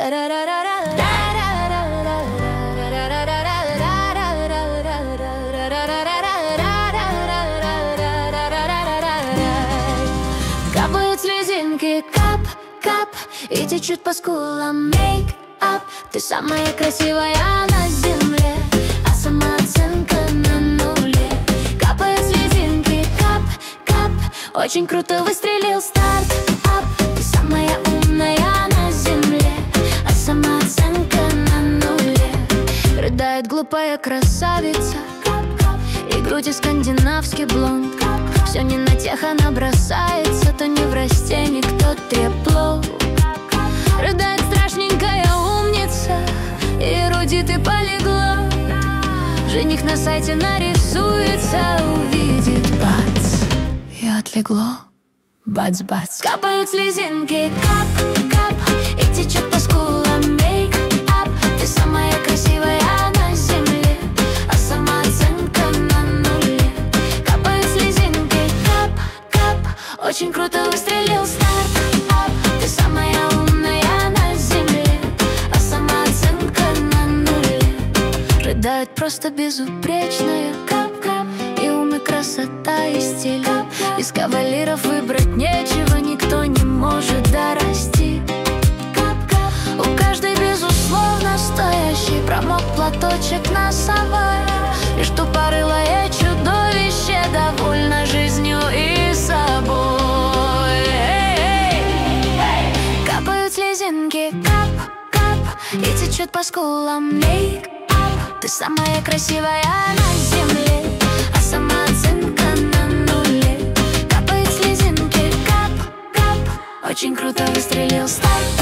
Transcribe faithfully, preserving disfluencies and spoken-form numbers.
Капают слезинки, кап, кап, и течет по скулам мейк-ап. Ты самая красивая на земле, а самооценка на нуле. Капают слезинки, кап, кап, очень круто выстрелил старт-ап. Ты самая умная на земле, а самооценка на нуле. Рыдает глупая красавица, и груди скандинавский блонд. Все не на тех она бросается, то не в растенек, то трепло. Рыдает страшненькая умница, и эрудит и полегла. Жених на сайте нарисуется, увидит, бац, и отлегло. Бац-бац. Капают слезинки, кап-кап, и течет по скулам мейк-ап. Ты самая красивая на земле, а самооценка на нуле. Капают слезинки, кап-кап, очень круто выстрелил старт-ап. Ты самая умная на земле, а самооценка на нуле. Рыдает просто безупречная, кап-кап, и ум, и красота, и стиль. Из кавалеров выбрать нечего, никто не может дорасти. Кап-кап, у каждой безусловно стоящий промок платочек носовой. Лишь тупорылое чудовище довольно жизнью и собой. Капают слезинки, кап-кап, и течет по скулам мейк-ап. Ты самая красивая на земле, а самооценка на нуле. Капают слезинки, кап-кап, очень круто выстрелил старт.